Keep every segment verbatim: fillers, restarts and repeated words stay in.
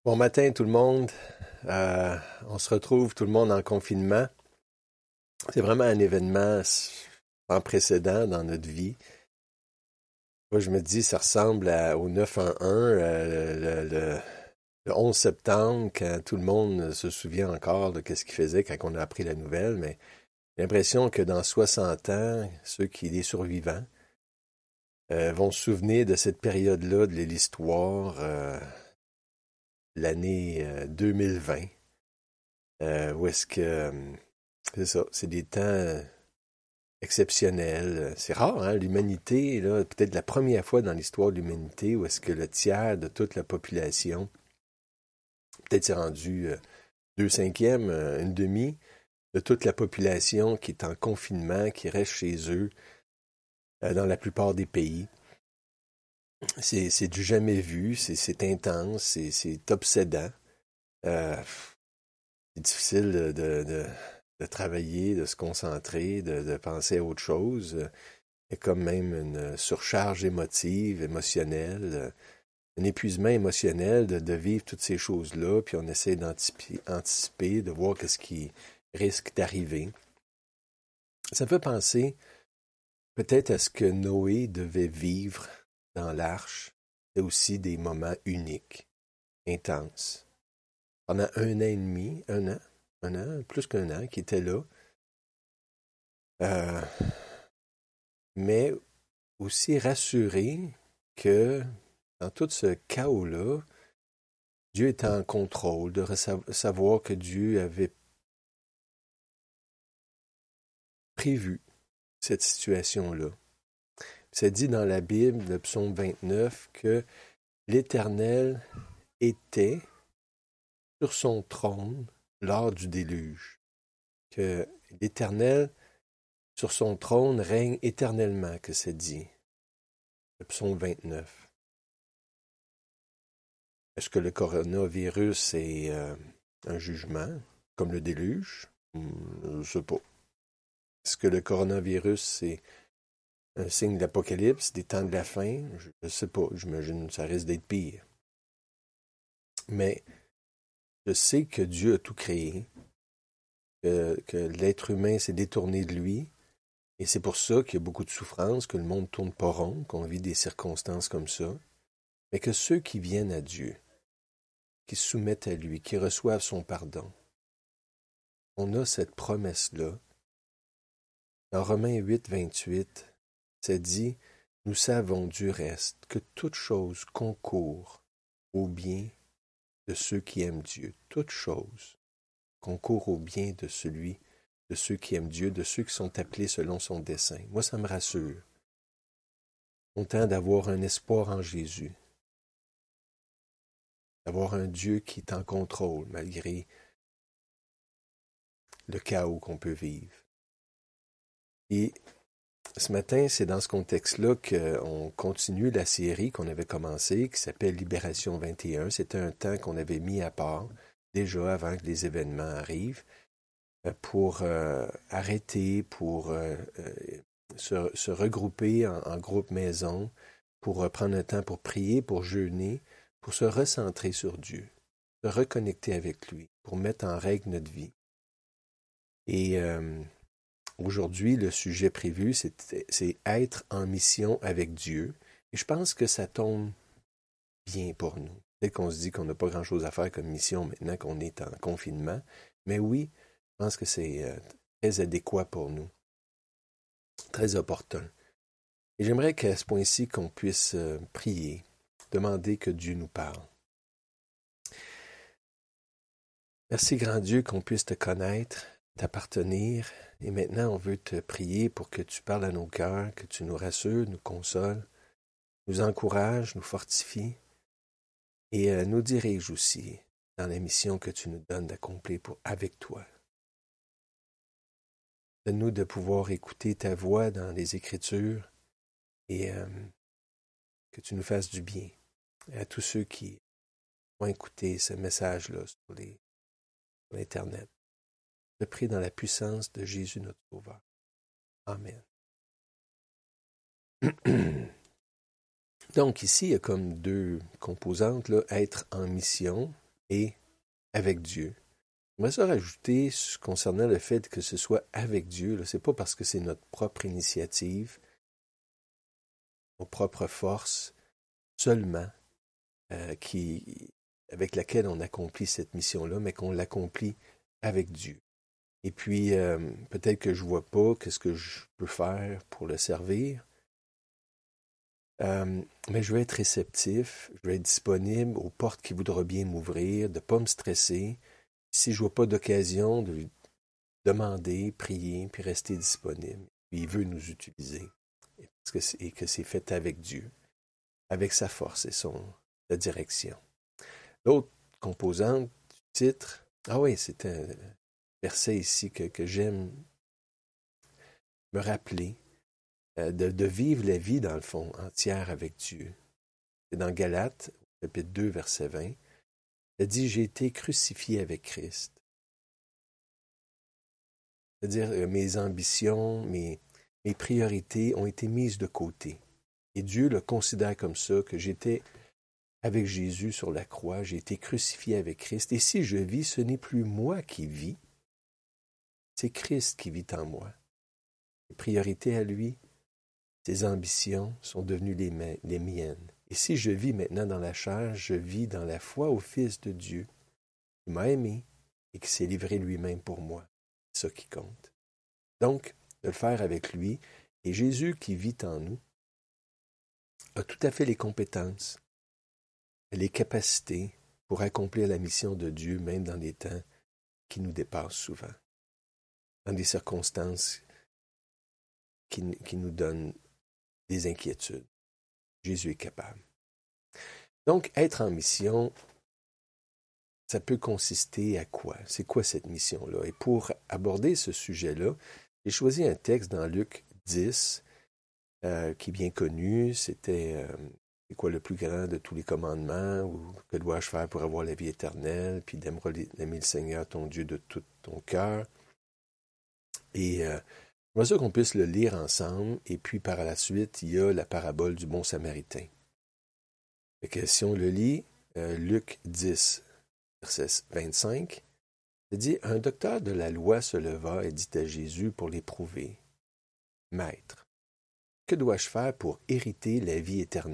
Bon matin tout le monde. Euh, on se retrouve tout le monde en confinement. C'est vraiment un événement sans précédent dans notre vie. Moi, je me dis, ça ressemble à- au neuf un un, euh, le, le- le onze septembre, quand tout le monde se souvient encore de ce qu'il faisait quand on a appris la nouvelle, mais j'ai l'impression que dans soixante ans, ceux qui, les survivants, euh, vont se souvenir de cette période-là de l'histoire, euh, l'année euh, deux mille vingt. Euh, où est-ce que euh, c'est ça, c'est des temps euh, exceptionnels. C'est rare, hein, l'humanité, là, peut-être la première fois dans l'histoire de l'humanité où est-ce que le tiers de toute la population, peut-être c'est rendu euh, deux cinquièmes, euh, une demi, de toute la population qui est en confinement, qui reste chez eux euh, dans la plupart des pays. C'est, c'est du jamais vu, c'est, c'est intense, c'est, c'est obsédant. Euh, c'est difficile de, de, de, de travailler, de se concentrer, de, de penser à autre chose. Il y a comme même une surcharge émotive, émotionnelle, un épuisement émotionnel de, de vivre toutes ces choses-là, puis on essaie d'anticiper, de voir qu'est-ce qui risque d'arriver. Ça me fait penser peut-être à ce que Noé devait vivre dans l'arche. C'est aussi des moments uniques, intenses. Pendant un an et demi, un an, un an, plus qu'un an, qui était là, euh, mais aussi rassuré que dans tout ce chaos-là, Dieu était en contrôle, de savoir que Dieu avait prévu cette situation-là. C'est dit dans la Bible, le psaume vingt-neuf, que l'Éternel était sur son trône lors du déluge, que l'Éternel sur son trône règne éternellement, que c'est dit, le psaume vingt-neuf. Est-ce que le coronavirus est euh, un jugement, comme le déluge? Je ne sais pas. Est-ce que le coronavirus, c'est un signe de l'apocalypse, des temps de la fin? Je ne sais pas. J'imagine que ça risque d'être pire. Mais je sais que Dieu a tout créé, que, que l'être humain s'est détourné de lui, et c'est pour ça qu'il y a beaucoup de souffrance, que le monde ne tourne pas rond, qu'on vit des circonstances comme ça, mais que ceux qui viennent à Dieu, qui se soumettent à lui, qui reçoivent son pardon, on a cette promesse-là. Dans Romains huit, vingt-huit, c'est dit, nous savons du reste que toute chose concourt au bien de ceux qui aiment Dieu. Toute chose concourt au bien de celui, de ceux qui aiment Dieu, de ceux qui sont appelés selon son dessein. Moi, ça me rassure. Content d'avoir un espoir en Jésus, d'avoir un Dieu qui est en contrôle malgré le chaos qu'on peut vivre. Et ce matin, c'est dans ce contexte-là qu'on continue la série qu'on avait commencée, qui s'appelle Libération vingt et un. C'était un temps qu'on avait mis à part, déjà avant que les événements arrivent, pour euh, arrêter, pour euh, euh, se, se regrouper en, en groupe maison, pour euh, prendre un temps pour prier, pour jeûner, pour se recentrer sur Dieu, se reconnecter avec lui, pour mettre en règle notre vie. Et euh, aujourd'hui, le sujet prévu, c'est, c'est être en mission avec Dieu. Et je pense que ça tombe bien pour nous. Peut-être qu'on se dit qu'on n'a pas grand-chose à faire comme mission maintenant qu'on est en confinement. Mais oui, je pense que c'est euh, très adéquat pour nous, très opportun. Et j'aimerais qu'à ce point-ci, qu'on puisse euh, prier, demander que Dieu nous parle. Merci, grand Dieu, qu'on puisse te connaître, t'appartenir. Et maintenant, on veut te prier pour que tu parles à nos cœurs, que tu nous rassures, nous consoles, nous encourages, nous fortifies et euh, nous diriges aussi dans la mission que tu nous donnes d'accomplir pour, avec toi. Donne-nous de pouvoir écouter ta voix dans les Écritures et euh, que tu nous fasses du bien. Et à tous ceux qui vont écouter ce message-là sur, les, sur l'Internet. Je prie dans la puissance de Jésus notre Sauveur. Amen. Donc ici, il y a comme deux composantes, là, être en mission et avec Dieu. J'aimerais ça rajouter concernant le fait que ce soit avec Dieu. Ce n'est pas parce que c'est notre propre initiative, nos propres forces seulement, euh, qui, avec laquelle on accomplit cette mission-là, mais qu'on l'accomplit avec Dieu. Et puis, euh, peut-être que je ne vois pas qu'est-ce que je peux faire pour le servir, euh, mais je vais être réceptif, je vais être disponible aux portes qui voudra bien m'ouvrir, de ne pas me stresser. Si je ne vois pas d'occasion, de lui demander, prier, puis rester disponible. Puis il veut nous utiliser. Et, parce que c'est, et que c'est fait avec Dieu, avec sa force et son, sa direction. L'autre composante du titre, ah oui, c'est un verset ici que, que j'aime me rappeler, euh, de, de vivre la vie, dans le fond, entière avec Dieu. C'est dans Galates, chapitre deux, verset vingt. Il dit, j'ai été crucifié avec Christ. C'est-à-dire, euh, mes ambitions, mes, mes priorités ont été mises de côté. Et Dieu le considère comme ça, que j'étais avec Jésus sur la croix, j'ai été crucifié avec Christ. Et si je vis, ce n'est plus moi qui vis, c'est Christ qui vit en moi. Les priorités à lui, ses ambitions sont devenues les, ma- les miennes. Et si je vis maintenant dans la chair, je vis dans la foi au Fils de Dieu, qui m'a aimé et qui s'est livré lui-même pour moi. C'est ça qui compte. Donc, de le faire avec lui, et Jésus qui vit en nous a tout à fait les compétences, les capacités pour accomplir la mission de Dieu, même dans des temps qui nous dépassent souvent, dans des circonstances qui, qui nous donnent des inquiétudes. Jésus est capable. Donc, être en mission, ça peut consister à quoi? C'est quoi cette mission-là? Et pour aborder ce sujet-là, j'ai choisi un texte dans Luc dix, euh, qui est bien connu. C'était euh, c'est quoi le plus grand de tous les commandements? Ou que dois-je faire pour avoir la vie éternelle? Puis d'aimer le Seigneur, ton Dieu, de tout ton cœur. Et euh, j'aimerais ça qu'on puisse le lire ensemble. Et puis par la suite, il y a la parabole du bon samaritain. Fait que si on le lit, euh, Luc dix, verset vingt-cinq, il dit, un docteur de la loi se leva et dit à Jésus pour l'éprouver, « Maître, que dois-je faire pour hériter la vie éternelle? »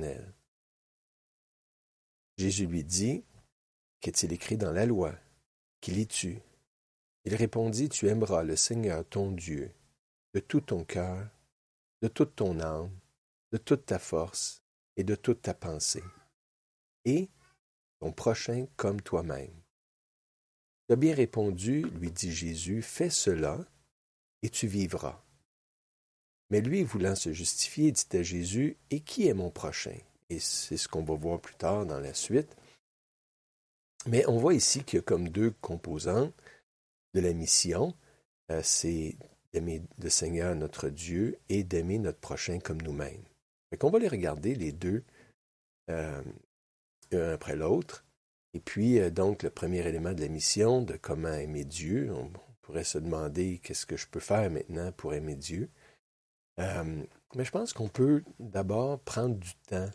Jésus lui dit, « Qu'est-il écrit dans la loi? Qui lis-tu? » Il répondit, « Tu aimeras le Seigneur ton Dieu de tout ton cœur, de toute ton âme, de toute ta force et de toute ta pensée, et ton prochain comme toi-même. » Tu as bien répondu, lui dit Jésus, « Fais cela, et tu vivras. » Mais lui, voulant se justifier, dit à Jésus, « Et qui est mon prochain? » Et c'est ce qu'on va voir plus tard dans la suite. Mais on voit ici qu'il y a comme deux composantes de la mission. Euh, c'est d'aimer le Seigneur notre Dieu et d'aimer notre prochain comme nous-mêmes. Fait qu'on va les regarder les deux, euh, un après l'autre. Et puis, euh, donc, le premier élément de la mission, de comment aimer Dieu, on, on pourrait se demander qu'est-ce que je peux faire maintenant pour aimer Dieu. Euh, mais je pense qu'on peut d'abord prendre du temps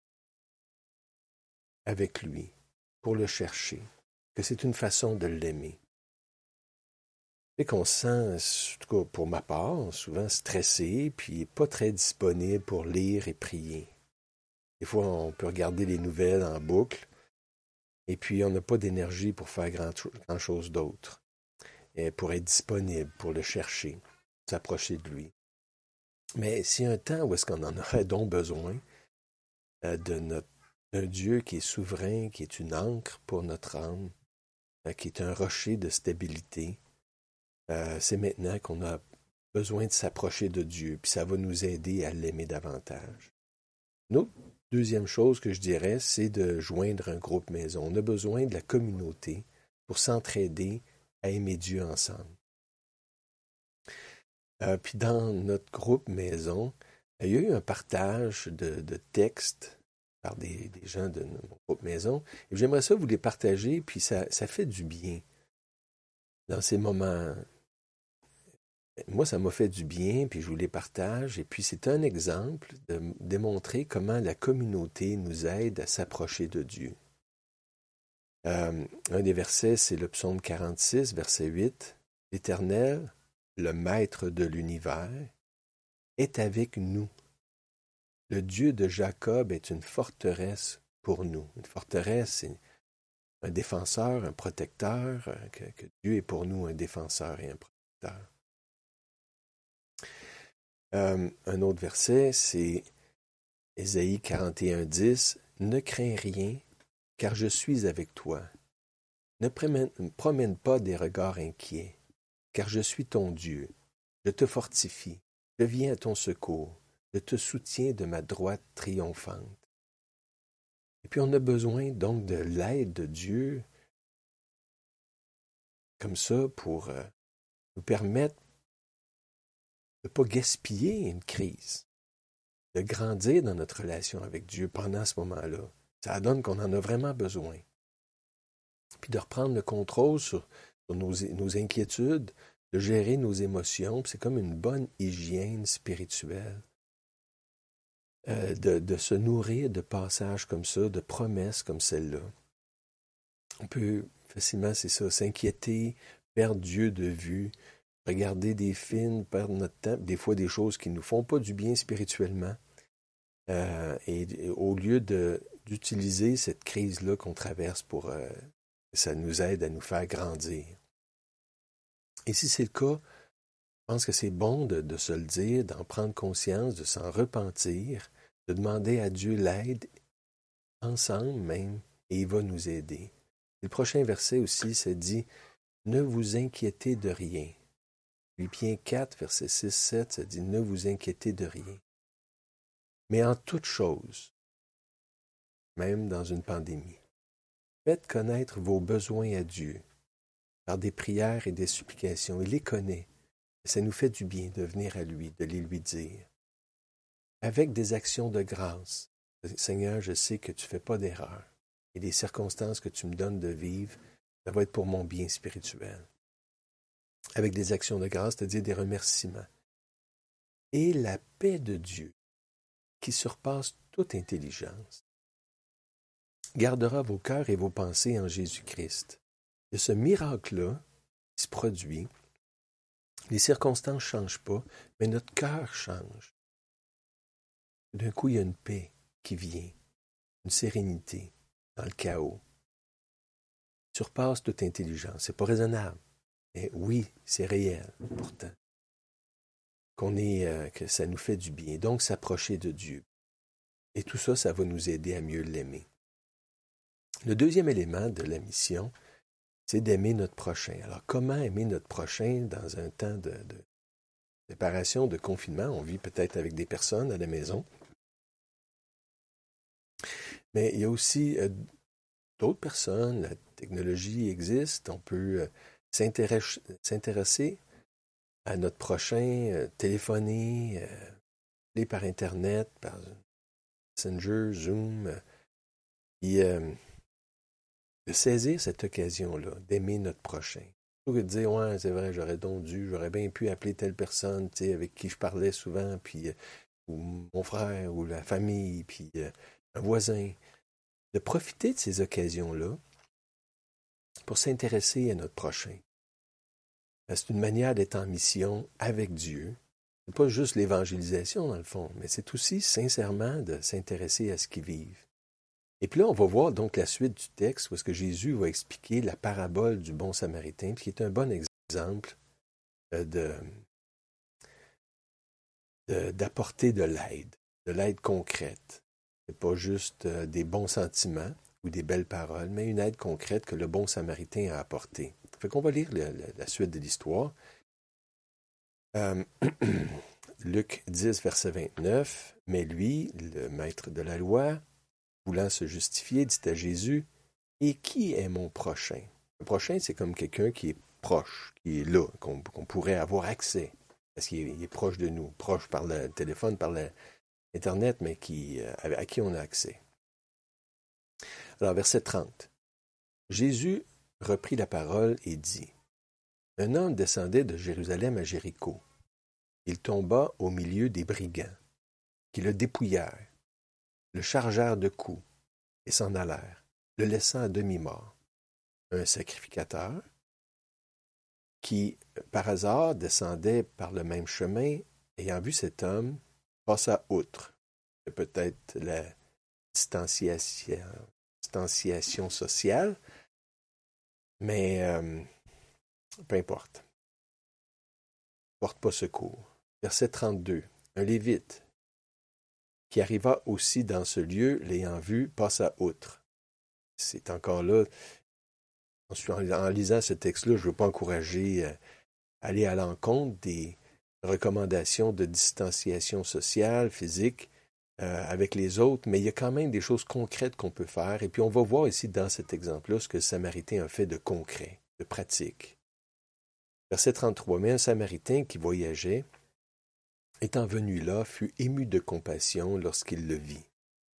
avec lui pour le chercher, que c'est une façon de l'aimer. Et qu'on se sent, en tout cas pour ma part, souvent stressé, puis pas très disponible pour lire et prier. Des fois, on peut regarder les nouvelles en boucle, et puis on n'a pas d'énergie pour faire grand, grand chose d'autre, et pour être disponible, pour le chercher, s'approcher de lui. Mais s'il y a un temps où est-ce qu'on en aurait donc besoin, euh, de notre, d'un Dieu qui est souverain, qui est une ancre pour notre âme, euh, qui est un rocher de stabilité, euh, c'est maintenant qu'on a besoin de s'approcher de Dieu, puis ça va nous aider à l'aimer davantage. Une autre deuxième chose que je dirais, c'est de joindre un groupe maison. On a besoin de la communauté pour s'entraider à aimer Dieu ensemble. Euh, puis dans notre groupe maison, il y a eu un partage de, de textes par des, des gens de notre groupe maison. Et j'aimerais ça vous les partager, puis ça, ça fait du bien dans ces moments. Moi, ça m'a fait du bien, puis je vous les partage. Et puis c'est un exemple de démontrer comment la communauté nous aide à s'approcher de Dieu. Euh, un des versets, c'est le psaume quarante-six, verset huit. « L'Éternel, le Maître de l'univers, est avec nous. Le Dieu de Jacob est une forteresse pour nous. » Une forteresse, c'est un défenseur, un protecteur, que, que Dieu est pour nous un défenseur et un protecteur. Euh, un autre verset, c'est Ésaïe quarante et un, dix. « Ne crains rien, car je suis avec toi. Ne promène, promène pas des regards inquiets, car je suis ton Dieu. Je te fortifie, je viens à ton secours, je te soutiens de ma droite triomphante. » Et puis on a besoin donc de l'aide de Dieu comme ça pour euh, nous permettre de ne pas gaspiller une crise, de grandir dans notre relation avec Dieu pendant ce moment-là. Ça donne qu'on en a vraiment besoin. Puis de reprendre le contrôle sur, sur nos, nos inquiétudes, de gérer nos émotions. C'est comme une bonne hygiène spirituelle. Euh, de, de se nourrir de passages comme ça, de promesses comme celle-là. On peut facilement, c'est ça, s'inquiéter, perdre Dieu de vue, regarder des films, perdre notre temps, des fois des choses qui ne nous font pas du bien spirituellement. Euh, et, et au lieu de, d'utiliser cette crise-là qu'on traverse pour... Euh, ça nous aide à nous faire grandir. Et si c'est le cas, je pense que c'est bon de, de se le dire, d'en prendre conscience, de s'en repentir, de demander à Dieu l'aide, ensemble même, et il va nous aider. Le prochain verset aussi, ça dit « Ne vous inquiétez de rien ». Philippiens quatre, verset six sept, ça dit « Ne vous inquiétez de rien ». Mais en toute chose, même dans une pandémie, faites connaître vos besoins à Dieu par des prières et des supplications. Il les connaît. Et ça nous fait du bien de venir à lui, de les lui dire. Avec des actions de grâce. Seigneur, je sais que tu ne fais pas d'erreur. Et les circonstances que tu me donnes de vivre, ça va être pour mon bien spirituel. Avec des actions de grâce, c'est-à-dire des remerciements. Et la paix de Dieu, qui surpasse toute intelligence, gardera vos cœurs et vos pensées en Jésus-Christ. Et ce miracle-là qui se produit, les circonstances ne changent pas, mais notre cœur change. D'un coup, il y a une paix qui vient, une sérénité dans le chaos. Surpasse toute intelligence. C'est pas raisonnable. Mais oui, c'est réel, pourtant. Qu'on est, euh, que ça nous fait du bien. Donc, s'approcher de Dieu. Et tout ça, ça va nous aider à mieux l'aimer. Le deuxième élément de la mission, c'est d'aimer notre prochain. Alors, comment aimer notre prochain dans un temps de, de séparation, de confinement? On vit peut-être avec des personnes à la maison. Mais il y a aussi euh, d'autres personnes. La technologie existe. On peut euh, s'intéresser, s'intéresser à notre prochain, euh, téléphoner, euh, aller par Internet, par Messenger, Zoom. Euh, et, euh, de saisir cette occasion-là, d'aimer notre prochain. Plutôt que de dire, ouais, c'est vrai, j'aurais donc dû, j'aurais bien pu appeler telle personne, tu sais, avec qui je parlais souvent, puis, euh, ou mon frère, ou la famille, puis euh, un voisin. De profiter de ces occasions-là pour s'intéresser à notre prochain. C'est une manière d'être en mission avec Dieu. C'est pas juste l'évangélisation, dans le fond, mais c'est aussi sincèrement de s'intéresser à ce qu'ils vivent. Et puis là, on va voir donc la suite du texte où est-ce que Jésus va expliquer la parabole du bon samaritain, qui est un bon exemple de, de, d'apporter de l'aide, de l'aide concrète. Ce n'est pas juste des bons sentiments ou des belles paroles, mais une aide concrète que le bon samaritain a apportée. Fait qu'on va lire le, le, la suite de l'histoire. Euh, Luc dix, verset vingt-neuf. « Mais lui, le maître de la loi, voulant se justifier, dit à Jésus, « Et qui est mon prochain? » Le prochain, c'est comme quelqu'un qui est proche, qui est là, qu'on, qu'on pourrait avoir accès, parce qu'il est, il est proche de nous, proche par le téléphone, par l'Internet, mais qui, à qui on a accès. Alors, verset trente. Jésus reprit la parole et dit, « Un homme descendait de Jérusalem à Jéricho. Il tomba au milieu des brigands, qui le dépouillèrent, le chargèrent de coups et s'en allèrent, le laissant à demi-mort. un sacrificateur qui, par hasard, descendait par le même chemin, ayant vu cet homme, passa outre. C'est peut-être la distanciation, distanciation sociale, mais euh, peu importe. Porte pas secours. Verset trente-deux. Un Lévite qui arriva aussi dans ce lieu, l'ayant vu, passa outre. C'est encore là, en lisant ce texte-là, je ne veux pas encourager à aller à l'encontre des recommandations de distanciation sociale, physique, euh, avec les autres, mais il y a quand même des choses concrètes qu'on peut faire. Et puis on va voir ici dans cet exemple-là ce que le Samaritain a fait de concret, de pratique. Verset trente-trois. Mais un Samaritain qui voyageait, étant venu là, fut ému de compassion lorsqu'il le vit.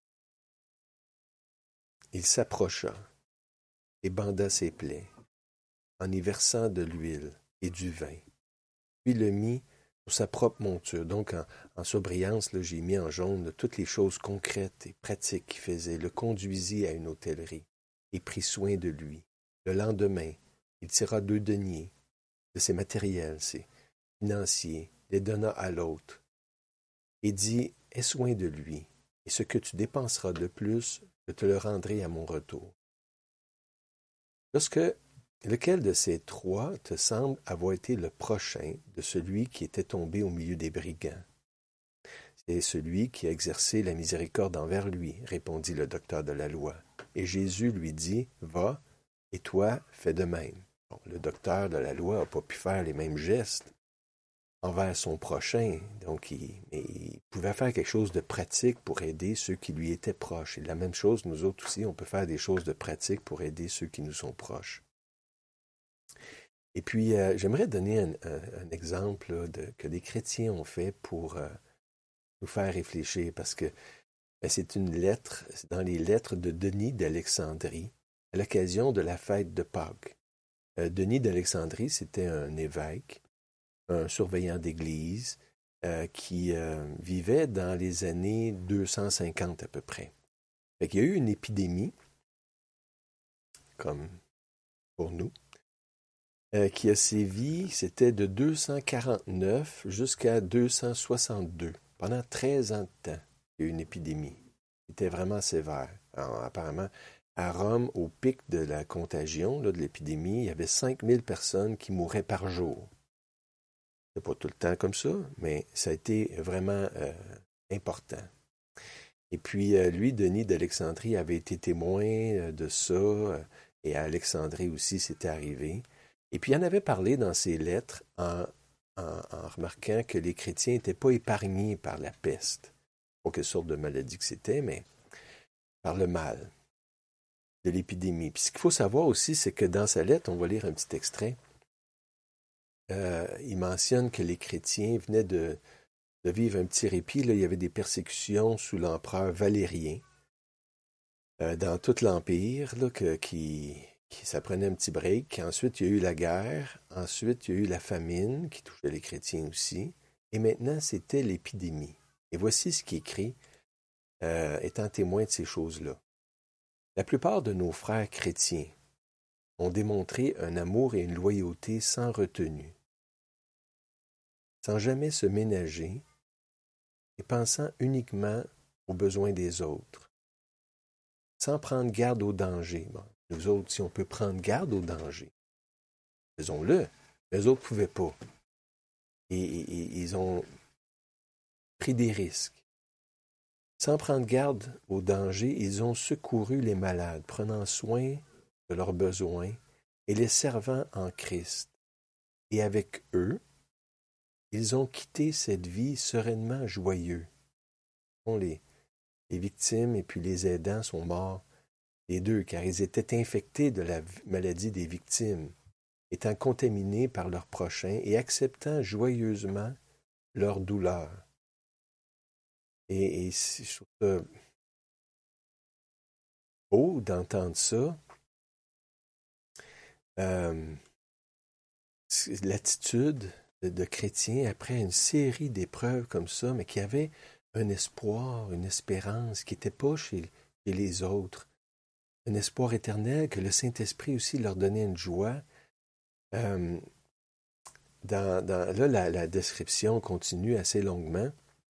Il s'approcha et banda ses plaies, en y versant de l'huile et du vin, puis le mit sur sa propre monture. Donc, en, en sobriance, là, j'ai mis en jaune là, toutes les choses concrètes et pratiques qu'il faisait, le conduisit à une hôtellerie et prit soin de lui. Le lendemain, il tira deux deniers de ses matériels, ses financiers, les donna à l'autre, et dit, aie soin de lui, et ce que tu dépenseras de plus, je te le rendrai à mon retour. Lorsque lequel de ces trois te semble avoir été le prochain de celui qui était tombé au milieu des brigands? C'est celui qui a exercé la miséricorde envers lui, répondit le docteur de la loi. Et Jésus lui dit, va, et toi, fais de même. Bon, le docteur de la loi n'a pas pu faire les mêmes gestes envers son prochain, donc il, il pouvait faire quelque chose de pratique pour aider ceux qui lui étaient proches. Et la même chose, nous autres aussi, on peut faire des choses de pratique pour aider ceux qui nous sont proches. Et puis, euh, j'aimerais donner un, un, un exemple là, de, que les chrétiens ont fait pour euh, nous faire réfléchir, parce que ben, c'est une lettre, c'est dans les lettres de Denis d'Alexandrie, à l'occasion de la fête de Pâques. Euh, Denis d'Alexandrie, c'était un évêque, un surveillant d'église, euh, qui euh, vivait dans les années deux cent cinquante à peu près. Fait qu'il y a eu une épidémie, comme pour nous, euh, qui a sévi, c'était de deux cent quarante-neuf jusqu'à deux cent soixante-deux. Pendant treize ans de temps, il y a eu une épidémie. C'était vraiment sévère. Alors, apparemment, à Rome, au pic de la contagion, là, de l'épidémie, il y avait cinq mille personnes qui mouraient par jour. C'est pas tout le temps comme ça, mais ça a été vraiment euh, important. Et puis, euh, lui, Denis d'Alexandrie, avait été témoin euh, de ça, euh, et à Alexandrie aussi, c'était arrivé. Et puis, il en avait parlé dans ses lettres en, en, en remarquant que les chrétiens n'étaient pas épargnés par la peste. Pas quelle sorte de maladie que c'était, mais par le mal de l'épidémie. Puis ce qu'il faut savoir aussi, c'est que dans sa lettre, on va lire un petit extrait, euh, il mentionne que les chrétiens venaient de, de vivre un petit répit. Là, il y avait des persécutions sous l'empereur Valérien, euh, dans tout l'Empire, là, que, qui, qui, ça prenait un petit break. Ensuite, il y a eu la guerre. Ensuite, il y a eu la famine, qui touchait les chrétiens aussi. Et maintenant, c'était l'épidémie. Et voici ce qui est écrit, euh, étant témoin de ces choses-là. La plupart de nos frères chrétiens ont démontré un amour et une loyauté sans retenue, sans jamais se ménager et pensant uniquement aux besoins des autres, sans prendre garde au danger. Bon, nous autres, si on peut prendre garde au danger, faisons-le. Les autres ne pouvaient pas. Et, et, et ils ont pris des risques. Sans prendre garde au danger, ils ont secouru les malades, prenant soin de leurs besoins et les servant en Christ. Et avec eux, ils ont quitté cette vie sereinement joyeux. Les, les victimes et puis les aidants sont morts, les deux, car ils étaient infectés de la maladie des victimes, étant contaminés par leurs prochains et acceptant joyeusement leur douleur. Et, et je trouve ça beau d'entendre ça. Euh, l'attitude de, de chrétiens après une série d'épreuves comme ça, mais qui avaient un espoir, une espérance qui n'était pas chez, chez les autres. un espoir éternel, que le Saint-Esprit aussi leur donnait une joie. Euh, dans, dans, là, la, la description continue assez longuement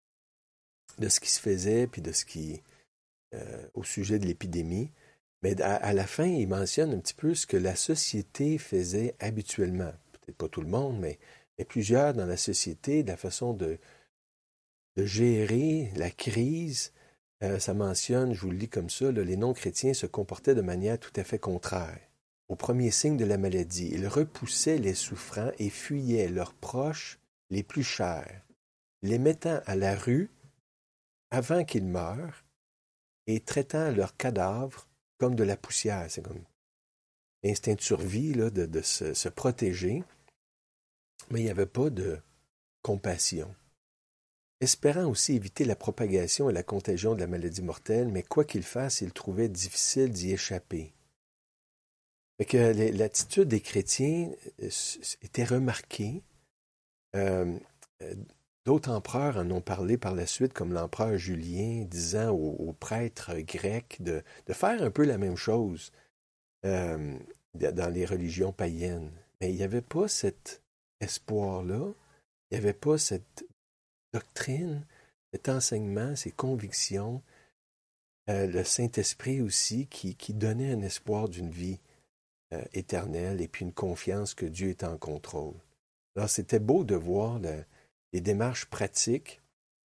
de ce qui se faisait, puis de ce qui, euh, au sujet de l'épidémie. Mais à, à la fin, il mentionne un petit peu ce que la société faisait habituellement. Peut-être pas tout le monde, mais, mais plusieurs dans la société, de la façon de, de gérer la crise. Euh, ça mentionne, je vous le lis comme ça, là, les non-chrétiens se comportaient de manière tout à fait contraire. Au premier signe de la maladie, ils repoussaient les souffrants et fuyaient leurs proches les plus chers, les mettant à la rue avant qu'ils meurent et traitant leurs cadavres comme de la poussière. C'est comme l'instinct de survie, là, de, de se, se protéger, mais il n'y avait pas de compassion. Espérant aussi éviter la propagation et la contagion de la maladie mortelle, mais quoi qu'il fasse, ils trouvaient difficile d'y échapper. Fait que l'attitude des chrétiens était remarquée. Euh, D'autres empereurs en ont parlé par la suite, comme l'empereur Julien, disant aux, aux prêtres grecs de, de faire un peu la même chose euh, dans les religions païennes. Mais il n'y avait pas cet espoir-là, il n'y avait pas cette doctrine, cet enseignement, ces convictions, euh, le Saint-Esprit aussi qui, qui donnait un espoir d'une vie euh, éternelle et puis une confiance que Dieu est en contrôle. Alors c'était beau de voir le, les démarches pratiques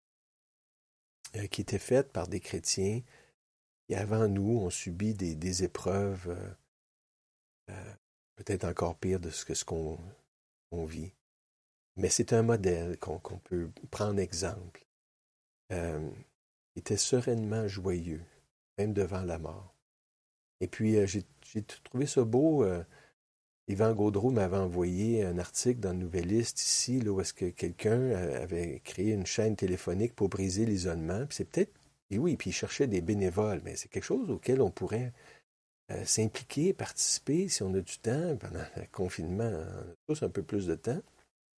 euh, qui étaient faites par des chrétiens qui avant nous ont subi des, des épreuves euh, euh, peut-être encore pires de ce que ce qu'on qu'on vit. Mais c'est un modèle qu'on qu'on peut prendre exemple. Euh, il était sereinement joyeux, même devant la mort. Et puis, euh, j'ai j'ai trouvé ça beau. Euh, Yvan Gaudreau m'avait envoyé un article dans le Nouvelliste ici, là, où est-ce que quelqu'un euh, avait créé une chaîne téléphonique pour briser l'isolement. Puis c'est peut-être, et oui, puis il cherchait des bénévoles, mais c'est quelque chose auquel on pourrait euh, s'impliquer, participer, si on a du temps. Pendant le confinement, on a tous un peu plus de temps.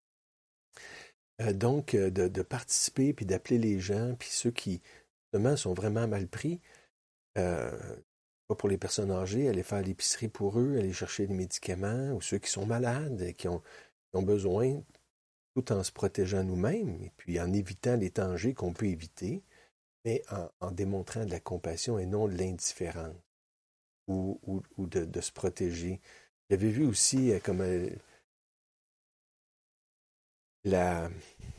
Euh, donc, euh, de, de participer, puis d'appeler les gens, puis ceux qui, justement, sont vraiment mal pris, euh, pas pour les personnes âgées, aller faire l'épicerie pour eux, aller chercher des médicaments, ou ceux qui sont malades, et qui ont, qui ont besoin, tout en se protégeant nous-mêmes, et puis en évitant les dangers qu'on peut éviter, mais en, en démontrant de la compassion et non de l'indifférence, ou, ou, ou de, de se protéger. J'avais vu aussi euh, comme euh, la...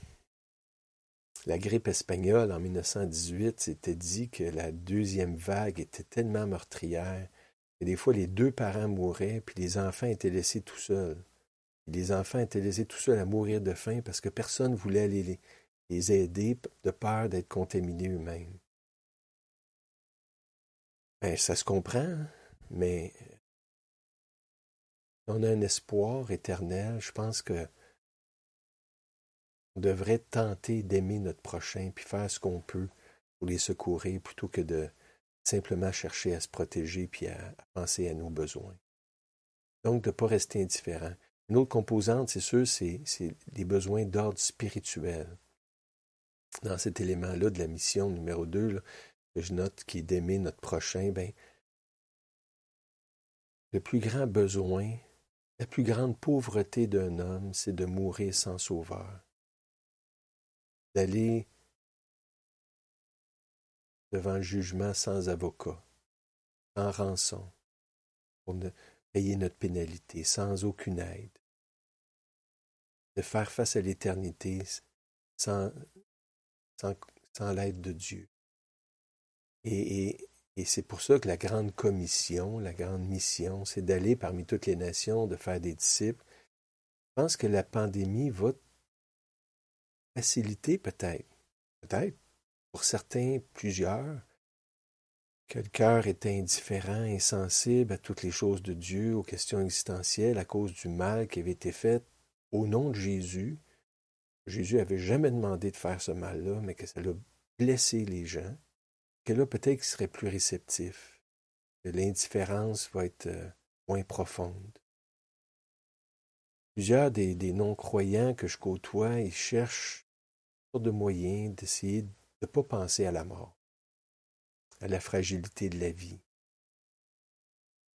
La grippe espagnole en mille neuf cent dix-huit, c'était dit que la deuxième vague était tellement meurtrière que des fois les deux parents mouraient, puis les enfants étaient laissés tout seuls. Les enfants étaient laissés tout seuls à mourir de faim parce que personne ne voulait aller les, les aider de peur d'être contaminés eux-mêmes. Ben, ça se comprend, mais on a un espoir éternel. Je pense que on devrait tenter d'aimer notre prochain puis faire ce qu'on peut pour les secourir plutôt que de simplement chercher à se protéger puis à, à penser à nos besoins. Donc, de ne pas rester indifférent. Une autre composante, c'est sûr, c'est, c'est les besoins d'ordre spirituel. Dans cet élément-là de la mission numéro deux, là, que je note qui est d'aimer notre prochain, ben, le plus grand besoin, la plus grande pauvreté d'un homme, c'est de mourir sans sauveur. D'aller devant le jugement sans avocat, sans rançon, pour ne payer notre pénalité, sans aucune aide. De faire face à l'éternité sans, sans, sans l'aide de Dieu. Et, et, et c'est pour ça que la grande commission, la grande mission, c'est d'aller parmi toutes les nations, de faire des disciples. Je pense que la pandémie va faciliter peut-être, peut-être, pour certains, plusieurs, que le cœur était indifférent, insensible à toutes les choses de Dieu, aux questions existentielles, à cause du mal qui avait été fait au nom de Jésus. Jésus n'avait jamais demandé de faire ce mal-là, mais que ça l'a blessé les gens, que là, peut-être qu'ils seraient plus réceptifs, que l'indifférence va être euh, moins profonde. Plusieurs des, des non-croyants que je côtoie, ils cherchent toutes sortes de moyens d'essayer de ne pas penser à la mort, à la fragilité de la vie.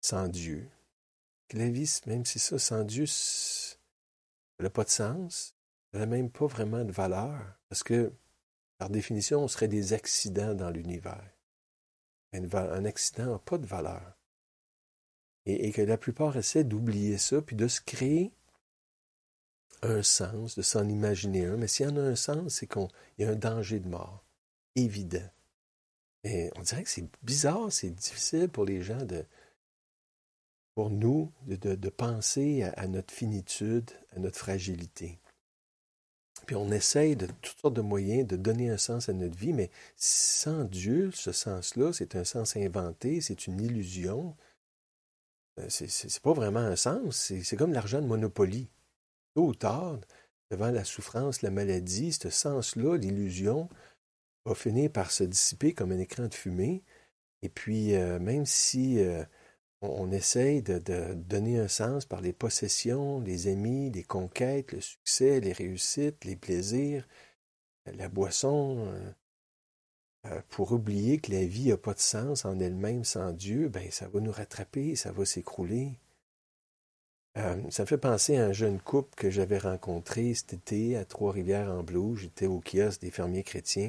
sans Dieu. Que la vie, même si ça, sans Dieu, ça n'a pas de sens. Ça n'a même pas vraiment de valeur. Parce que, par définition, on serait des accidents dans l'univers. Un, un accident n'a pas de valeur. Et, et que la plupart essaient d'oublier ça, puis de se créer un sens, de s'en imaginer un. Mais s'il y en a un sens, c'est qu'il y a un danger de mort, évident. Et on dirait que c'est bizarre, c'est difficile pour les gens, de, pour nous, de, de, de penser à, à notre finitude, à notre fragilité. Puis on essaye de toutes sortes de moyens de donner un sens à notre vie, mais sans Dieu, ce sens-là, c'est un sens inventé, c'est une illusion. C'est, c'est, c'est pas vraiment un sens, c'est, c'est comme l'argent de Monopoly. Tôt ou tard, devant la souffrance, la maladie, ce sens-là, l'illusion, va finir par se dissiper comme un écran de fumée. Et puis, euh, même si euh, on, on essaye de, de donner un sens par les possessions, les amis, les conquêtes, le succès, les réussites, les plaisirs, la boisson, euh, euh, pour oublier que la vie n'a pas de sens en elle-même sans Dieu, ben ça va nous rattraper, ça va s'écrouler. Euh, ça me fait penser à un jeune couple que j'avais rencontré cet été à Trois-Rivières-en-Blou. J'étais au kiosque des fermiers chrétiens.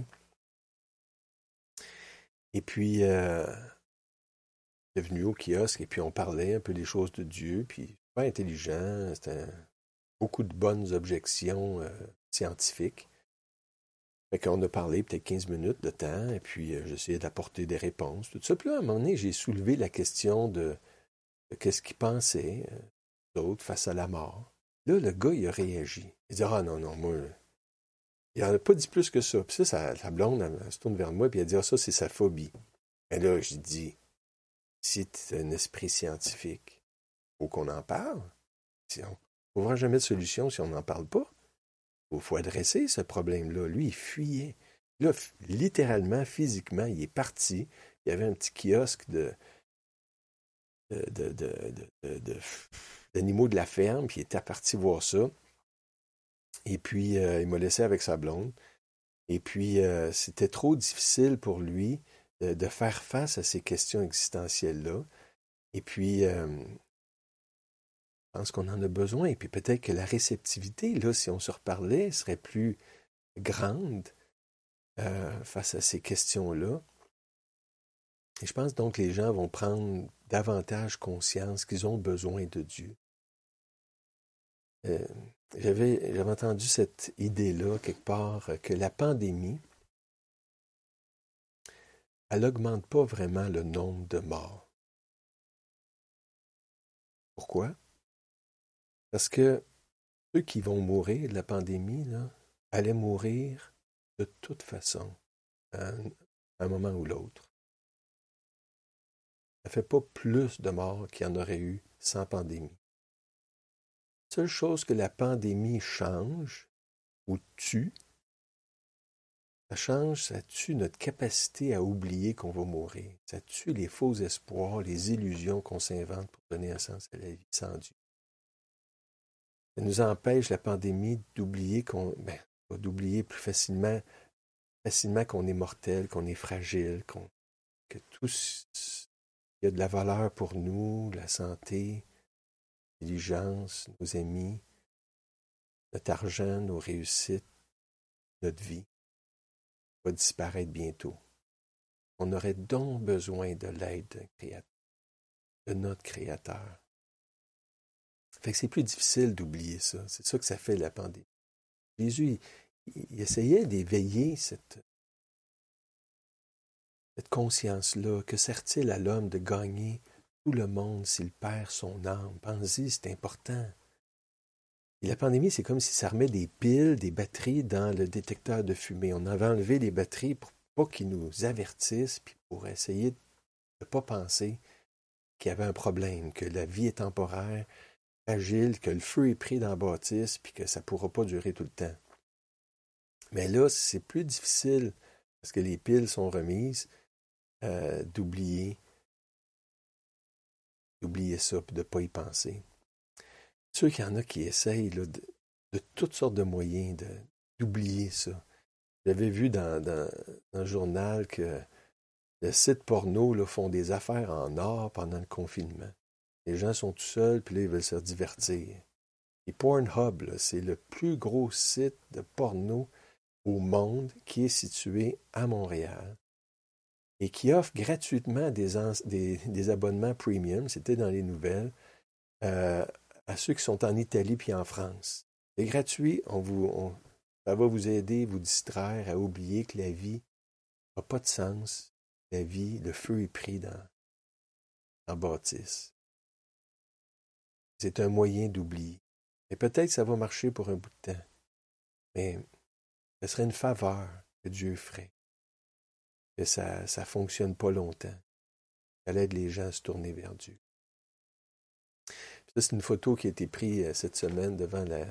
Et puis, euh, j'étais venu au kiosque et puis on parlait un peu des choses de Dieu. Puis, pas intelligent, c'était beaucoup de bonnes objections euh, scientifiques. Fait qu'on a parlé peut-être quinze minutes de temps et puis euh, j'essayais d'apporter des réponses, tout ça. Puis là, à un moment donné, j'ai soulevé la question de, de qu'est-ce qu'il pensait. Euh, d'autres face à la mort. Là, le gars, il a réagi. Il dit, ah non, non, moi, il n'en a pas dit plus que ça. Puis ça, ça la blonde, elle, elle se tourne vers moi, puis elle dit, ah, ça, c'est sa phobie. Et là, j'ai dit, si tu un esprit scientifique, il faut qu'on en parle. Si on ne trouvera jamais de solution si on n'en parle pas. Il faut adresser ce problème-là. Lui, il fuyait. Là, littéralement, physiquement, il est parti. Il y avait un petit kiosque de, de, de, de, de, de d'animaux de la ferme, puis il était parti voir ça. Et puis, euh, il m'a laissé avec sa blonde. Et puis, euh, c'était trop difficile pour lui de, de faire face à ces questions existentielles-là. Et puis, euh, je pense qu'on en a besoin. Et puis, peut-être que la réceptivité, là, si on se reparlait, serait plus grande euh, face à ces questions-là. Et je pense donc que les gens vont prendre davantage conscience qu'ils ont besoin de Dieu. Euh, j'avais, j'avais entendu cette idée-là quelque part, que la pandémie, elle n'augmente pas vraiment le nombre de morts. Pourquoi? Parce que ceux qui vont mourir de la pandémie, là, allaient mourir de toute façon, à un, à un moment ou l'autre. Ça ne fait pas plus de morts qu'il y en aurait eu sans pandémie. La seule chose que la pandémie change ou tue, ça change, ça tue notre capacité à oublier qu'on va mourir. Ça tue les faux espoirs, les illusions qu'on s'invente pour donner un sens à la vie sans Dieu. Ça nous empêche, la pandémie, d'oublier qu'on, ben, d'oublier plus facilement, facilement qu'on est mortel, qu'on est fragile, qu'on, que tout, il y a de la valeur pour nous, la santé, l'intelligence, nos amis, notre argent, nos réussites, notre vie va disparaître bientôt. On aurait donc besoin de l'aide d'un créateur, de notre Créateur. Fait que c'est plus difficile d'oublier ça. C'est ça que ça fait la pandémie. Jésus, il, il essayait d'éveiller cette, cette conscience-là. Que sert-il à l'homme de gagner tout le monde s'il perd son âme? Pensez-y, c'est important. Et la pandémie, c'est comme si ça remet des piles, des batteries dans le détecteur de fumée. On avait enlevé les batteries pour pas qu'ils nous avertissent, puis pour essayer de ne pas penser qu'il y avait un problème, que la vie est temporaire, fragile, que le feu est pris dans la bâtisse, puis que ça ne pourra pas durer tout le temps. Mais là, c'est plus difficile, parce que les piles sont remises, euh, d'oublier, d'oublier ça, puis de ne pas y penser. C'est sûr qu'il y en a qui essayent là, de, de toutes sortes de moyens de, d'oublier ça. J'avais vu dans, dans, dans le journal que les sites porno là, font des affaires en or pendant le confinement. Les gens sont tout seuls, puis là, ils veulent se divertir. Et Pornhub, là, c'est le plus gros site de porno au monde qui est situé à Montréal et qui offre gratuitement des, ans- des, des abonnements premium, c'était dans les nouvelles, euh, à ceux qui sont en Italie puis en France. C'est gratuit, on vous, on- ça va vous aider, vous distraire à oublier que la vie n'a pas de sens. La vie, le feu est pris dans, en bâtisse. C'est un moyen d'oublier. Et peut-être que ça va marcher pour un bout de temps, mais ce serait une faveur que Dieu ferait, que ça ne fonctionne pas longtemps. Ça aide les gens à se tourner vers Dieu. Ça, c'est une photo qui a été prise euh, cette semaine devant la,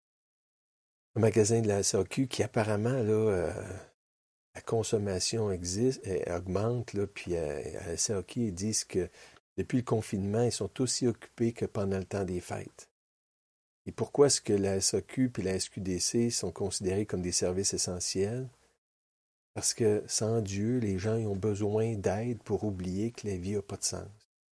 le magasin de la S A Q qui apparemment, là, euh, la consommation existe, euh, augmente, là, puis euh, à la S A Q, ils disent que depuis le confinement, ils sont aussi occupés que pendant le temps des fêtes. Et pourquoi est-ce que la S A Q et la S Q D C sont considérés comme des services essentiels? Parce que sans Dieu, les gens ils ont besoin d'aide pour oublier que la vie n'a pas de sens.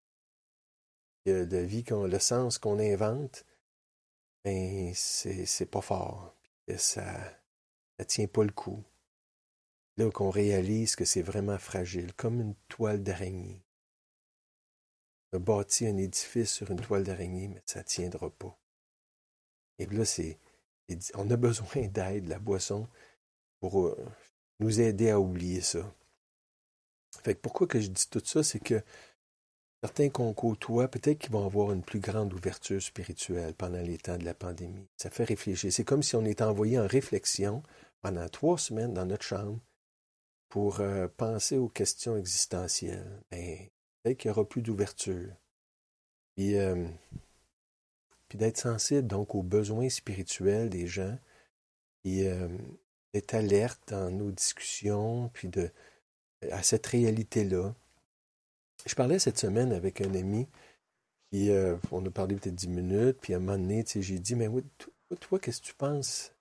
Que la vie, qu'on, le sens qu'on invente, ben, c'est, c'est pas fort. Puis que ça ne tient pas le coup. Là qu'on réalise que c'est vraiment fragile, comme une toile d'araignée. On a bâti un édifice sur une toile d'araignée, mais ça ne tiendra pas. Et là, c'est, on a besoin d'aide, la boisson, pour euh, nous aider à oublier ça. Fait que pourquoi que je dis tout ça, c'est que certains qu'on côtoie, peut-être qu'ils vont avoir une plus grande ouverture spirituelle pendant les temps de la pandémie. Ça fait réfléchir. C'est comme si on était envoyé en réflexion pendant trois semaines dans notre chambre pour euh, penser aux questions existentielles. Ben, peut-être qu'il n'y aura plus d'ouverture. Puis, euh, puis d'être sensible donc aux besoins spirituels des gens, puis euh, d'être alerte dans nos discussions, puis de, à cette réalité-là. Je parlais cette semaine avec un ami, puis euh, on a parlé peut-être dix minutes, puis à un moment donné, tu sais, j'ai dit, mais oui, toi, toi, qu'est-ce que tu penses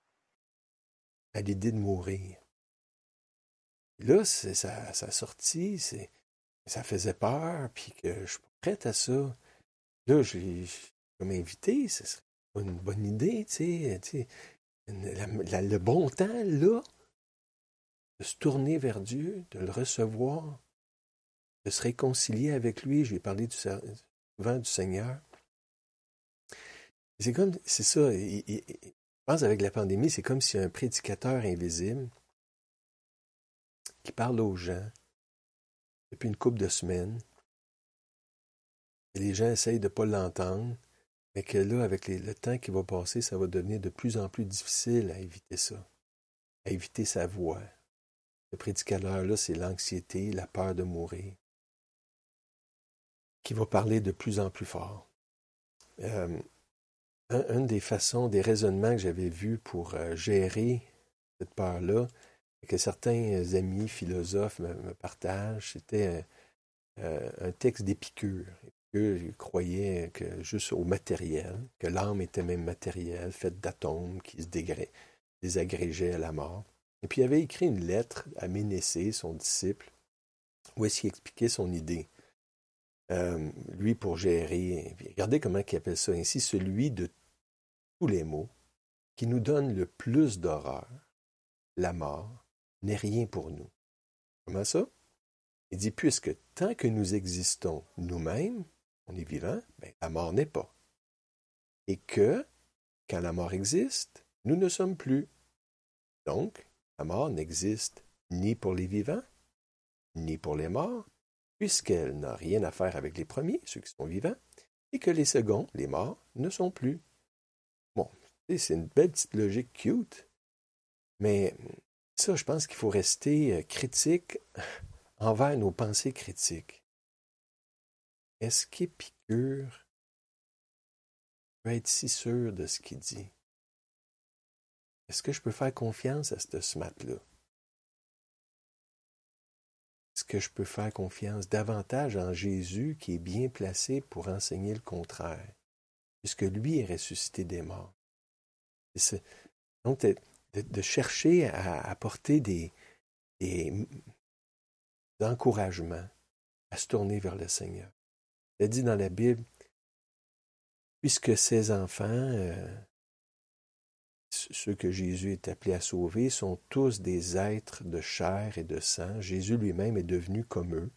à l'idée de mourir? Et là, c'est, ça, ça a sorti, c'est, ça faisait peur, puis que je suis pas prête à ça. Là, je l'ai comme invité, ce serait une bonne idée, tu sais, tu sais, la- la- le bon temps, là, de se tourner vers Dieu, de le recevoir, de se réconcilier avec lui. Je lui ai parlé du, ser- souvent du Seigneur. C'est comme, c'est ça, il- il- il- je pense avec la pandémie, c'est comme si un prédicateur invisible qui parle aux gens depuis une couple de semaines, et les gens essayent de ne pas l'entendre, mais que là, avec les- le temps qui va passer, ça va devenir de plus en plus difficile à éviter ça, à éviter sa voix. Le prédicateur-là, c'est l'anxiété, la peur de mourir, qui va parler de plus en plus fort. Euh, un- une des façons, des raisonnements que j'avais vus pour euh, gérer cette peur-là, et que certains amis philosophes me, me partagent, c'était euh, un texte d'Épicure. Épicure il croyait que juste au matériel, que l'âme était même matérielle, faite d'atomes qui se dégré- désagrégeaient à la mort. Et puis il avait écrit une lettre à Ménécée, son disciple, où est-ce qu'il expliquait son idée. Euh, lui, pour gérer, regardez comment il appelle ça ainsi, celui de tous les maux, qui nous donne le plus d'horreur, la mort, n'est rien pour nous. Comment ça? Il dit, puisque tant que nous existons nous-mêmes, on est vivant, ben, la mort n'est pas. Et que, quand la mort existe, nous ne sommes plus. Donc, la mort n'existe ni pour les vivants, ni pour les morts, puisqu'elle n'a rien à faire avec les premiers, ceux qui sont vivants, et que les seconds, les morts, ne sont plus. Bon, c'est une belle petite logique cute, mais ça, je pense qu'il faut rester critique envers nos pensées critiques. Est-ce qu'Épicure peut être si sûr de ce qu'il dit? Est-ce que je peux faire confiance à ce smart-là? Est-ce que je peux faire confiance davantage en Jésus qui est bien placé pour enseigner le contraire, puisque lui est ressuscité des morts? C'est, donc, de, de, de chercher à apporter des, des encouragements à se tourner vers le Seigneur. Il est dit dans la Bible, puisque ces enfants, euh, ceux que Jésus est appelé à sauver, sont tous des êtres de chair et de sang. Jésus lui-même est devenu comme eux,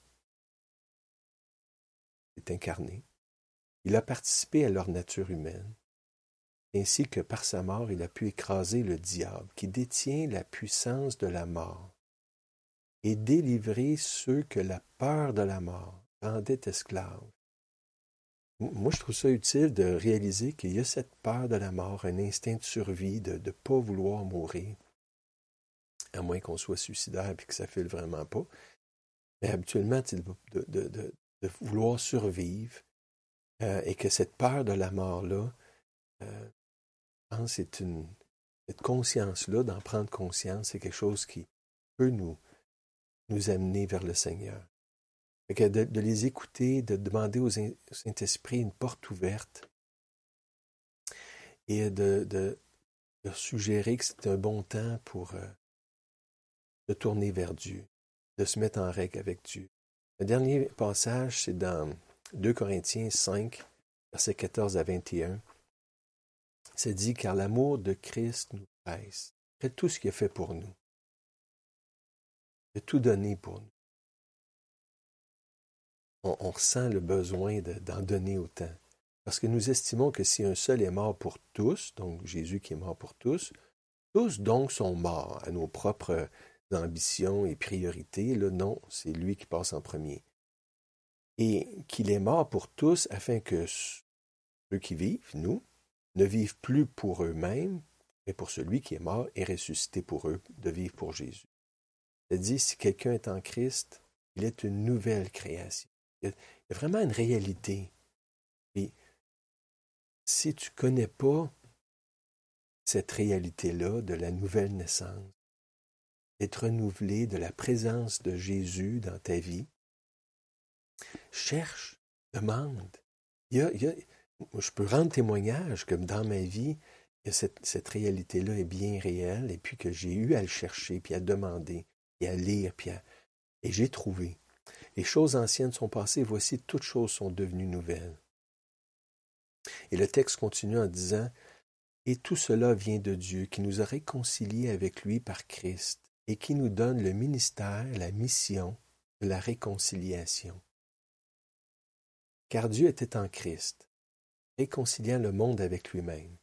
est incarné. Il a participé à leur nature humaine, ainsi que par sa mort, il a pu écraser le diable, qui détient la puissance de la mort, et délivrer ceux que la peur de la mort rendait esclaves. Moi, je trouve ça utile de réaliser qu'il y a cette peur de la mort, un instinct de survie, de ne pas vouloir mourir, à moins qu'on soit suicidaire et que ça ne file vraiment pas. Mais habituellement, de, de, de, de vouloir survivre euh, et que cette peur de la mort-là, euh, je pense que c'est une, cette conscience-là, d'en prendre conscience, c'est quelque chose qui peut nous, nous amener vers le Seigneur. Fait que de, de les écouter, de demander au Saint-Esprit une porte ouverte et de, de, de suggérer que c'est un bon temps pour euh, se tourner vers Dieu, de se mettre en règle avec Dieu. Le dernier passage, c'est dans deux Corinthiens cinq, versets quatorze à vingt et un. C'est dit, car l'amour de Christ nous presse, après tout ce qu'il a fait pour nous, de tout donner pour nous. On, on ressent le besoin de, d'en donner autant. Parce que nous estimons que si un seul est mort pour tous, donc Jésus qui est mort pour tous, tous donc sont morts à nos propres ambitions et priorités. Là, non, c'est lui qui passe en premier. Et qu'il est mort pour tous afin que ceux qui vivent, nous, ne vivent plus pour eux-mêmes, mais pour celui qui est mort et ressuscité pour eux, de vivre pour Jésus. C'est-à-dire, si quelqu'un est en Christ, il est une nouvelle création. Il y a, il y a vraiment une réalité. Et si tu ne connais pas cette réalité-là de la nouvelle naissance, d'être renouvelé de la présence de Jésus dans ta vie, cherche, demande. Il y a, il y a, je peux rendre témoignage que dans ma vie, cette, cette réalité-là est bien réelle et puis que j'ai eu à le chercher, puis à demander, puis à lire, puis à... et j'ai trouvé. Les choses anciennes sont passées, voici, toutes choses sont devenues nouvelles. Et le texte continue en disant, et tout cela vient de Dieu qui nous a réconciliés avec lui par Christ et qui nous donne le ministère, la mission de la réconciliation. Car Dieu était en Christ, réconciliant le monde avec lui-même.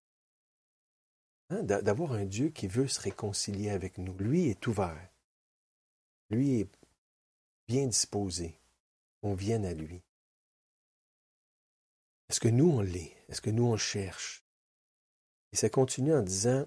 Hein? D'avoir un Dieu qui veut se réconcilier avec nous. Lui est ouvert. Lui est bien disposé. On vienne à lui. Est-ce que nous, on l'est? Est-ce que nous, on le cherche? Et ça continue en disant,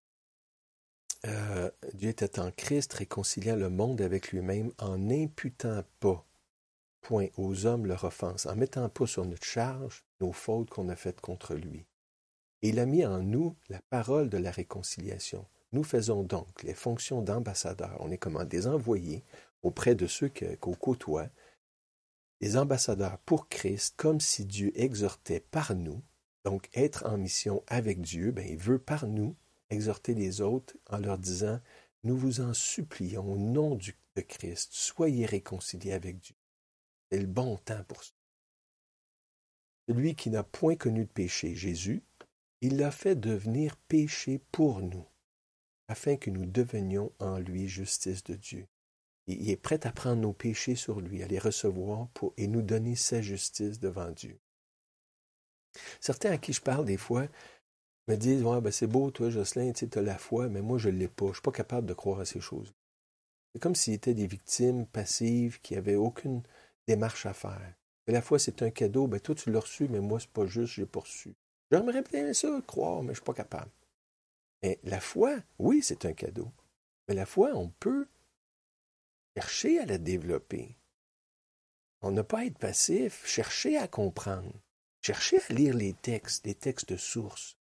euh, Dieu était en Christ, réconciliant le monde avec lui-même en n'imputant pas, point, aux hommes leur offense, en mettant pas sur notre charge nos fautes qu'on a faites contre lui. Et il a mis en nous la parole de la réconciliation. Nous faisons donc les fonctions d'ambassadeurs. On est comme des envoyés auprès de ceux que, qu'on côtoie, des ambassadeurs pour Christ, comme si Dieu exhortait par nous. Donc, être en mission avec Dieu, ben, il veut par nous exhorter les autres en leur disant, nous vous en supplions au nom du, de Christ, soyez réconciliés avec Dieu. C'est le bon temps pour ça. Celui qui n'a point connu de péché, Jésus, il l'a fait devenir péché pour nous, afin que nous devenions en lui justice de Dieu. Il est prêt à prendre nos péchés sur lui, à les recevoir pour, et nous donner sa justice devant Dieu. Certains à qui je parle des fois me disent, ouais, ben c'est beau, toi, Jocelyn, tu as la foi, mais moi, je ne l'ai pas. Je ne suis pas capable de croire à ces choses. C'est comme s'ils étaient des victimes passives qui n'avaient aucune démarche à faire. Et la foi, c'est un cadeau, ben toi, tu l'as reçu, mais moi, c'est pas juste, je l'ai pas reçu. J'aimerais bien ça, croire, mais je ne suis pas capable. Mais la foi, oui, c'est un cadeau. Mais la foi, on peut chercher à la développer. On n'a pas à être passif, chercher à comprendre. Cherchez à lire les textes, les textes de source.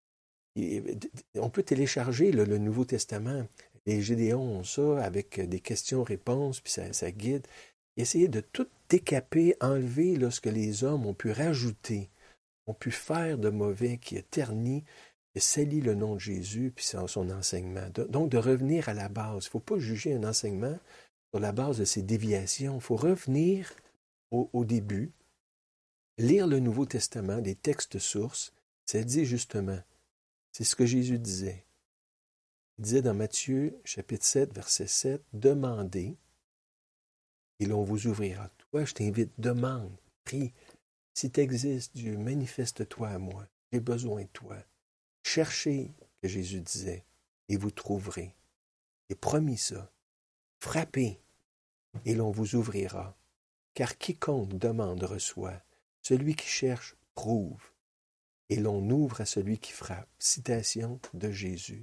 On peut télécharger le, le Nouveau Testament. Les Gédéons ont ça avec des questions-réponses, puis ça, ça guide. Essayez de tout décaper, enlever là, ce que les hommes ont pu rajouter, ont pu faire de mauvais, qui a terni, qui a sali le nom de Jésus, puis son, son enseignement. Donc, de revenir à la base. Il ne faut pas juger un enseignement sur la base de ses déviations. Il faut revenir au, au début. Lire le Nouveau Testament, les textes sources, ça dit justement, c'est ce que Jésus disait. Il disait dans Matthieu, chapitre sept, verset sept, « Demandez, et l'on vous ouvrira. » Toi, je t'invite, demande, prie. Si tu existes, Dieu, manifeste-toi à moi. J'ai besoin de toi. Cherchez, que Jésus disait, et vous trouverez. Et promis ça. Frappez, et l'on vous ouvrira. Car quiconque demande reçoit. Celui qui cherche trouve. Et l'on ouvre à celui qui frappe. Citation de Jésus.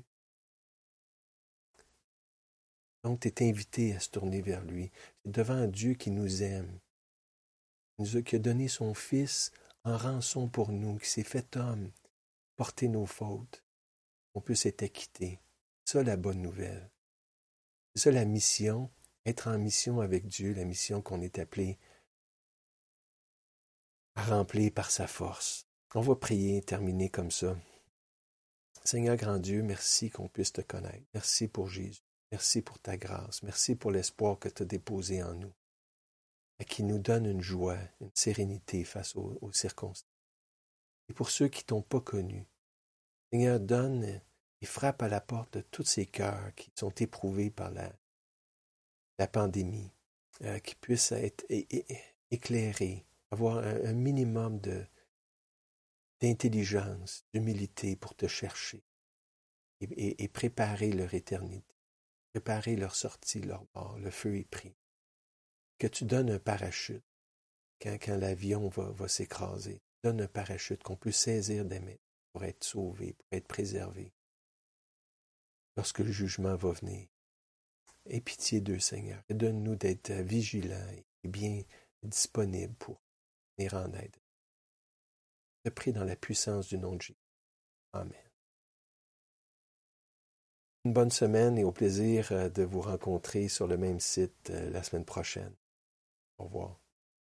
Donc, tu es invité à se tourner vers lui. C'est devant un Dieu qui nous aime, qui a donné son Fils en rançon pour nous, qui s'est fait homme, porter nos fautes. On peut s'être acquitté. C'est ça la bonne nouvelle. C'est ça la mission, être en mission avec Dieu, la mission qu'on est appelé à remplir par sa force. On va prier, terminer comme ça. Seigneur grand Dieu, merci qu'on puisse te connaître. Merci pour Jésus. Merci pour ta grâce. Merci pour l'espoir que tu as déposé en nous, et qui nous donne une joie, une sérénité face aux, aux circonstances. Et pour ceux qui ne t'ont pas connu, Seigneur, donne et frappe à la porte de tous ces cœurs qui sont éprouvés par la, la pandémie, euh, qui puissent être é, é, éclairés, avoir un, un minimum de, d'intelligence, d'humilité pour te chercher et, et, et préparer leur éternité. Préparer leur sortie, leur mort, le feu est pris. Que tu donnes un parachute quand, quand l'avion va, va s'écraser. Donne un parachute qu'on peut saisir des mains pour être sauvé, pour être préservé. Lorsque le jugement va venir. Aie pitié d'eux, Seigneur. Et donne-nous d'être vigilants et bien disponibles pour venir en aide. Je prie dans la puissance du nom de Jésus. Amen. Une bonne semaine et au plaisir de vous rencontrer sur le même site la semaine prochaine. Au revoir.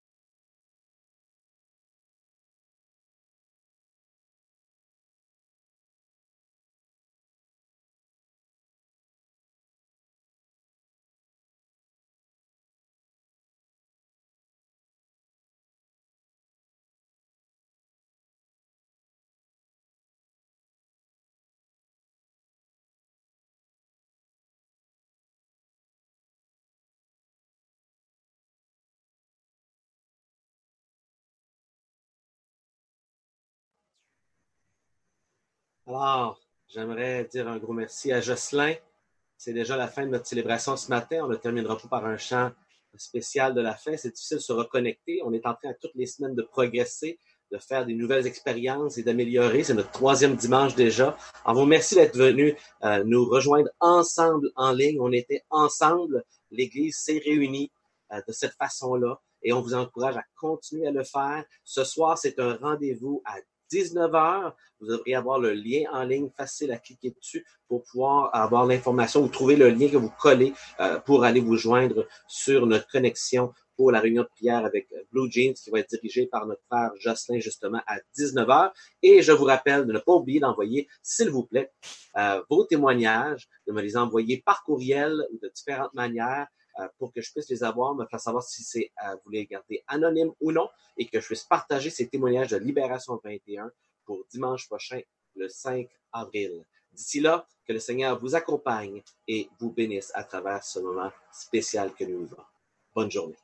Alors, j'aimerais dire un gros merci à Jocelyn. C'est déjà la fin de notre célébration ce matin. On ne terminera pas par un chant spécial de la fin. C'est difficile de se reconnecter. On est en train toutes les semaines de progresser, de faire des nouvelles expériences et d'améliorer. C'est notre troisième dimanche déjà. Alors, vous merci d'être venus euh, nous rejoindre ensemble en ligne. On était ensemble. L'Église s'est réunie euh, de cette façon-là et on vous encourage à continuer à le faire. Ce soir, c'est un rendez-vous à dix-neuf heures. Vous devriez avoir le lien en ligne facile à cliquer dessus pour pouvoir avoir l'information ou trouver le lien que vous collez euh, pour aller vous joindre sur notre connexion pour la réunion de prière avec Blue Jeans qui va être dirigée par notre frère Jocelyn justement à dix-neuf heures. Et je vous rappelle de ne pas oublier d'envoyer, s'il vous plaît, euh, vos témoignages, de me les envoyer par courriel ou de différentes manières euh, pour que je puisse les avoir, me faire savoir si c'est euh, vous les garder anonyme ou non et que je puisse partager ces témoignages de Libération vingt et un pour dimanche prochain, le cinq avril. D'ici là, que le Seigneur vous accompagne et vous bénisse à travers ce moment spécial que nous vivons. Bonne journée.